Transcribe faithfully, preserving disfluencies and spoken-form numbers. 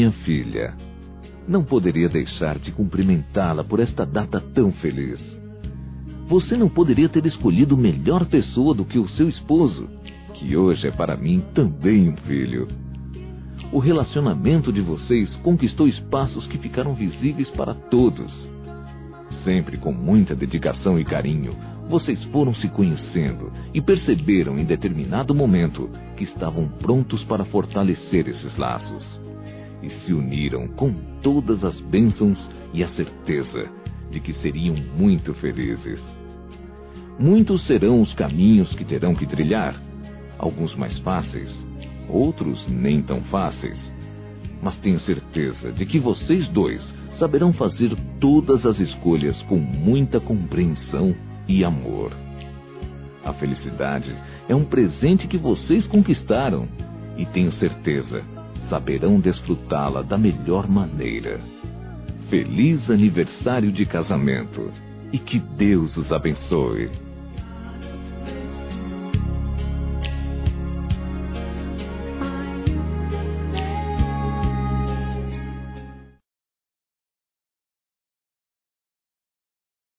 minha filha, não poderia deixar de cumprimentá-la por esta data tão feliz. Você não poderia ter escolhido melhor pessoa do que o seu esposo, que hoje é para mim também um filho. O relacionamento de vocês conquistou espaços que ficaram visíveis para todos. Sempre com muita dedicação e carinho, vocês foram se conhecendo e perceberam em determinado momento que estavam prontos para fortalecer esses laços. E se uniram com todas as bênçãos e a certeza de que seriam muito felizes. Muitos serão os caminhos que terão que trilhar, alguns mais fáceis, outros nem tão fáceis. Mas tenho certeza de que vocês dois saberão fazer todas as escolhas com muita compreensão e amor. A felicidade é um presente que vocês conquistaram e tenho certeza saberão desfrutá-la da melhor maneira. Feliz aniversário de casamento e que Deus os abençoe.